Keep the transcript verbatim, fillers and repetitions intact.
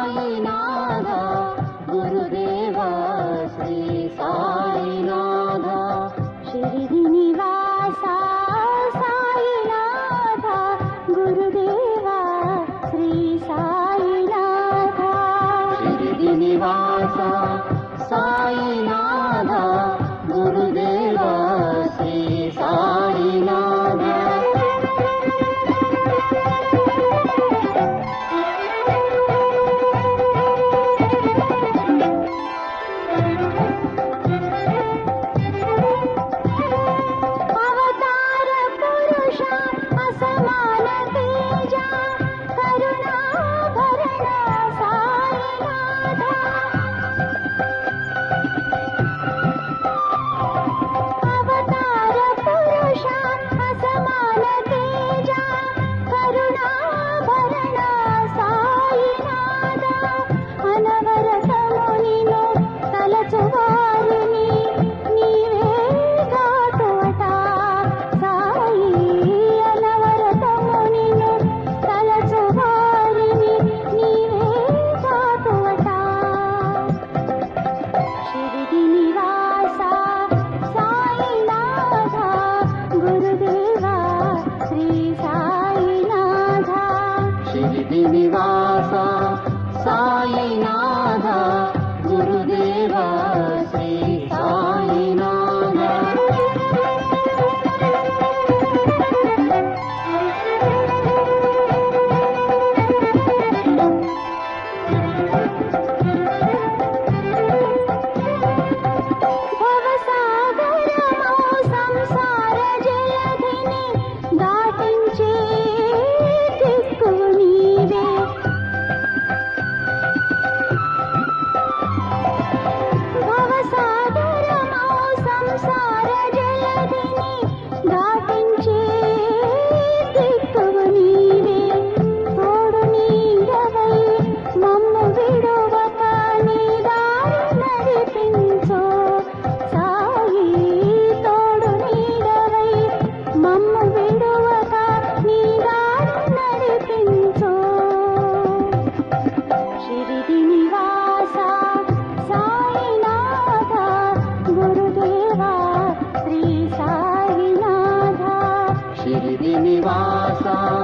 సాయినాథ గురుదేవ శ్రీ సాయినాథ షిరిడి నివాస సాయినాథ గురుదేవ శ్రీ సాయినాథ షిరిడి నివాస సాయినాథ గురుదేవ శ్రీ సాయినాథ అవతార పురుష అసమాన తేజ కరుణాభరణ సాయినాథ అవతార పురుష అసమాన తేజ కరుణాభరణ సాయినాథ అనవరతము నిన్ను తలచువారిని నీవే కాటువట సాయి అనవరతము నిన్ను తలచువారిని నీవే కాటువట షిరిడి నివాస సాయినాథ గురుదేవ శ్రీ సాయినాథ షిరిడి నివాస సాయినాథ గురుదేవ శ్రీ సాయినాథ భవసాగరమో సంసార జలధిని దాటించే దిక్కువు నీవే భవసాగరమో సంసార జలధిని దాటించే దిక్కువు నీవే తోడు నీడవై మమ్ము విడువక నీ దారి నడిపించు సాయి తోడు నీడవై మమ్ము విడువక నీ దారి నడిపించు షిరిడి నివాస సాయినాథ గురుదేవ శ్రీ సాయినాథ షిరిడి నివాస